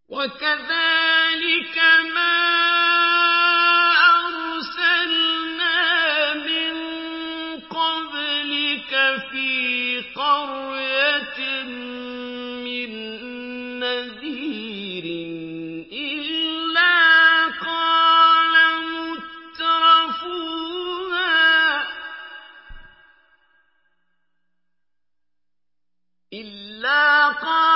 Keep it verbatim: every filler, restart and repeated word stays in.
وَكَذَٰلِكَ مَا أَرْسَلْنَا مِن قَبْلِكَ فِي قَرْيَةٍ مِّن نَّذِيرٍ إِلَّا قَالَ مُتْرَفُوهَا